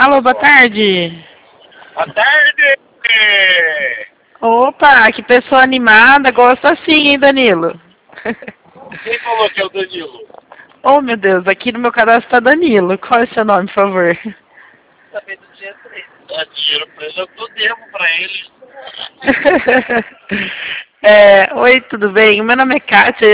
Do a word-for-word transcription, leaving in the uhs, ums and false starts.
Alô, boa tarde. Boa tarde! Opa, que pessoa animada. Gosta sim, hein, Danilo? Quem falou que é o Danilo? Oh, meu Deus, aqui no meu cadastro tá Danilo. Qual é o seu nome, por favor? Também do dinheiro pra ele. Dá dinheiro pra ele, eu que eu devo pra ele. é, oi, tudo bem? Meu nome é Kátia.